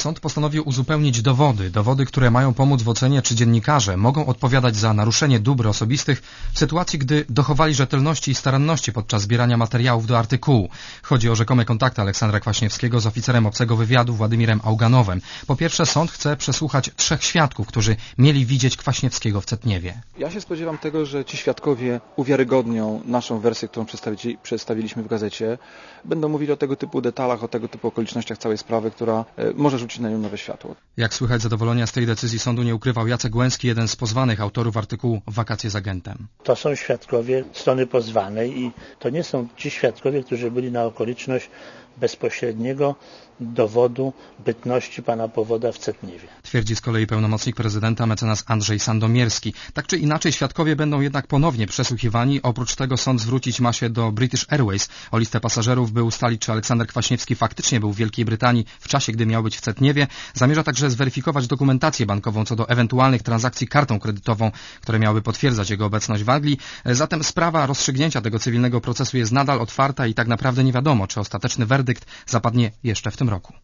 Sąd postanowił uzupełnić dowody, które mają pomóc w ocenie, czy dziennikarze mogą odpowiadać za naruszenie dóbr osobistych w sytuacji, gdy dochowali rzetelności i staranności podczas zbierania materiałów do artykułu. Chodzi o rzekome kontakty Aleksandra Kwaśniewskiego z oficerem obcego wywiadu Władimirem Auganowem. Po pierwsze, sąd chce przesłuchać 3 świadków, którzy mieli widzieć Kwaśniewskiego w Cetniewie. Ja się spodziewam tego, że ci świadkowie uwiarygodnią naszą wersję, którą przedstawiliśmy w gazecie. Będą mówili o tego typu detalach, o tego typu okolicznościach całej sprawy, która może rzucić na nią nowe światło. Jak słychać, zadowolenia z tej decyzji sądu nie ukrywał Jacek Łęcki, jeden z pozwanych autorów artykułu Wakacje z agentem. To są świadkowie strony pozwanej i to nie są ci świadkowie, którzy byli na okoliczność bezpośredniego dowodu bytności pana Powoda w Cetniewie. Twierdzi z kolei pełnomocnik prezydenta mecenas Andrzej Sandomierski. Tak czy inaczej świadkowie będą jednak ponownie przesłuchiwani. Oprócz tego sąd zwrócić ma się do British Airways o listę pasażerów, by ustalić, czy Aleksander Kwaśniewski faktycznie był w Wielkiej Brytanii w czasie, gdy miał być w Cetniewie. Zamierza także zweryfikować dokumentację bankową co do ewentualnych transakcji kartą kredytową, które miałyby potwierdzać jego obecność w Anglii. Zatem sprawa rozstrzygnięcia tego cywilnego procesu jest nadal otwarta i tak naprawdę nie wiadomo, czy ostateczny werdykt zapadnie jeszcze w tym roku.